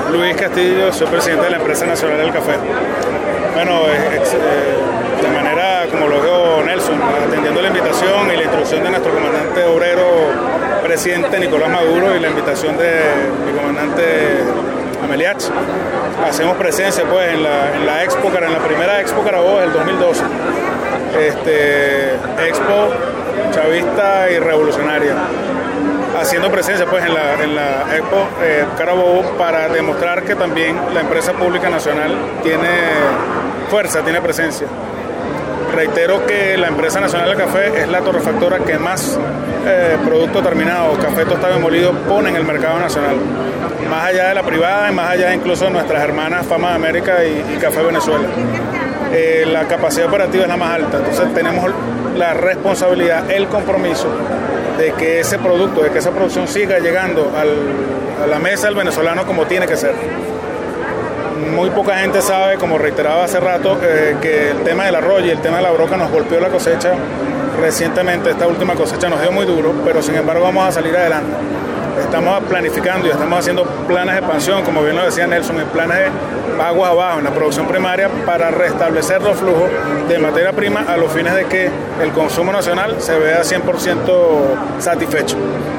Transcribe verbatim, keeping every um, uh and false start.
Luis Castillo, soy presidente de la Empresa Nacional del Café. Bueno, ex, eh, de manera, como lo dijo Nelson, atendiendo la invitación y la introducción de nuestro comandante obrero, presidente Nicolás Maduro, y la invitación de mi comandante Ameliach, hacemos presencia pues en la, en la Expo, en la primera Expo Carabobo del dos mil doce, este, Expo chavista y revolucionaria, haciendo presencia pues en la, en la Expo eh, Carabobo para demostrar que también la empresa pública nacional tiene fuerza, tiene presencia. Reitero que la empresa nacional del café es la torrefactora que más eh, producto terminado, café tostado y molido, pone en el mercado nacional, más allá de la privada y más allá incluso de nuestras hermanas Fama de América y, y Café Venezuela. Eh, la capacidad operativa es la más alta, entonces tenemos la responsabilidad, el compromiso de que ese producto, de que esa producción siga llegando al, a la mesa del venezolano como tiene que ser. Muy poca gente sabe, como reiteraba hace rato, eh, que el tema del arroyo y el tema de la broca nos golpeó la cosecha recientemente. Esta última cosecha nos dio muy duro, pero sin embargo vamos a salir adelante. Estamos planificando y estamos haciendo planes de expansión, como bien lo decía Nelson, en planes de aguas abajo en la producción primaria para restablecer los flujos de materia prima a los fines de que el consumo nacional se vea cien por ciento satisfecho.